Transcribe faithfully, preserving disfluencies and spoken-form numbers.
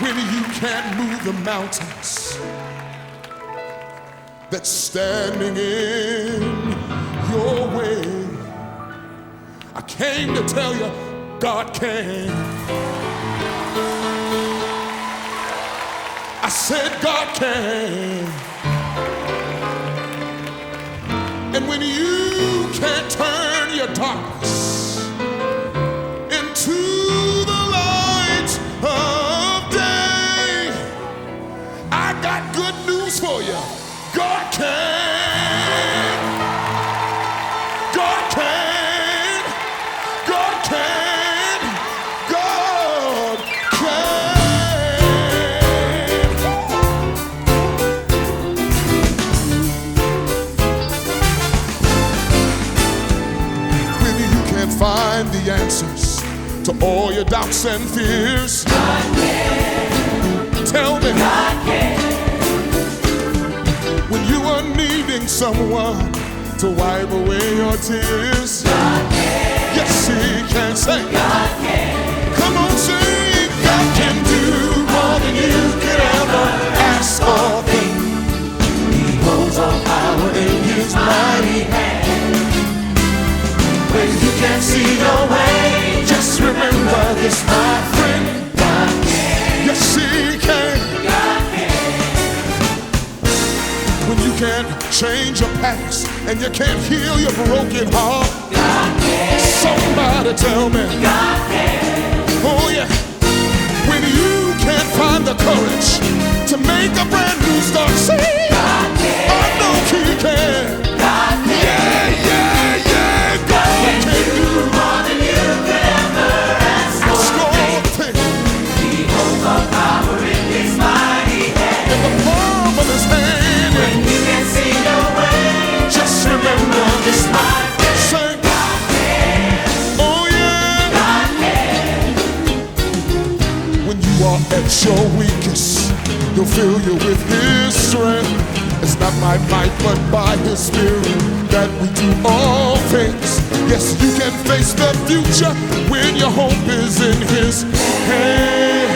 When you can't move the mountains that's standing in your way, I came to tell you, God can. I said God can. And when you can't turn your darkness into the light of day, I got good news for you. God can. God can. God can. God can. When you can't find the answers to all your doubts and fears, God can. Tell me, God can. When you are needing someone to wipe away your tears, God can. Yes, He can. Say, God can. Come on, sing. God can do more than you could ever ask or think. He holds all power in His mighty hand. When you can't see your way, just remember this, my friend. God can. Yes, He can. God can. When you can't change your past and you can't heal your broken heart, God can. Somebody tell me, God can. Oh yeah. When you can't find the courage to make a brand new start, say, God can. I know He can. God can. Yeah, yeah, yeah. God, God can, can do more than you could ever ask or think. He holds all power in His mighty hand. In the palm of His hand. When you can't see your way, just remember this, my friend. Say, God can. Oh yeah. God can. When you are at your weakest, He'll fill you with His strength. It's not by might, but by His Spirit that we do all things. Yes, you can face the future when your hope is in His hand.